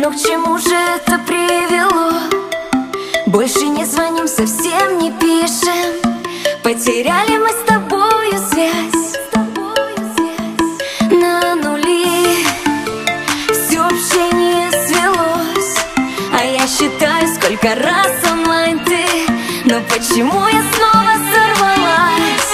Но к чему же это привело? Больше не звоним, совсем не пишем. Потеряли мы с тобою связь на нули. Все общение свелось, а я считаю, сколько раз онлайн ты. Но почему я снова сорвалась?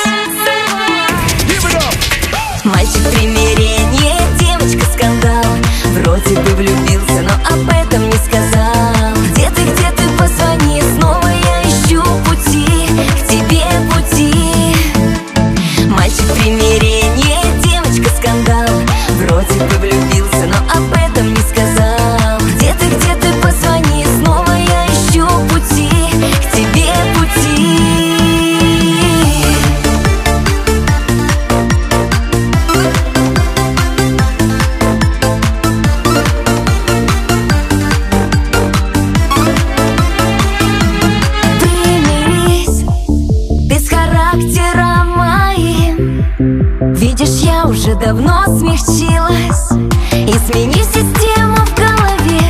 Мальчик примирение, девочка скандал. Вроде бы влюбился, но об этом не сказал. Где ты, позвони снова, я ищу пути к тебе, пути. Мальчик примирение, девочка скандал. Вроде бы влюбился, но об этом не сказал. Где ты, позвони снова, я ищу пути к тебе, пути. Видишь, я уже давно смягчилась и смени систему в голове.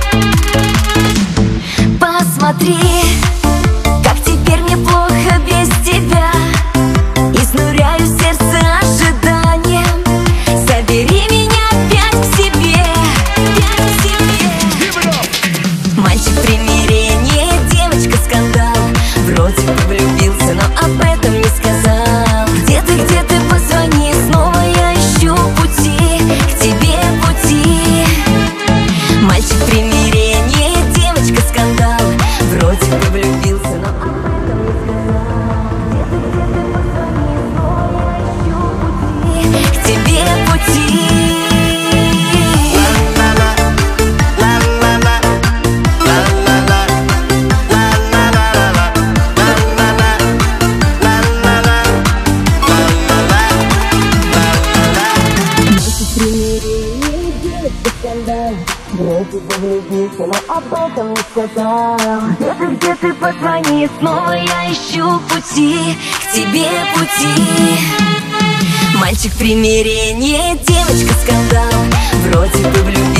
Посмотри, как теперь мне плохо без тебя. Изнуряю сердце ожиданием. Забери меня опять к себе, опять к себе. Мальчик примирение, девочка скандал. Вроде бы влюбился, но об этом не сказал. Где ты, позвони снова, я ищу пути к тебе, пути. Мальчик примирение, девочка скандал. Вроде бы влюбился, но об этом не сказал. Где ты, позвони снова, я ищу пути к тебе, пути. Вроде бы влюбился, но об этом не сказал. Где ты, позвони снова, я ищу пути к тебе, пути. Мальчик примирение, девочка скандал. Вроде бы влюбился.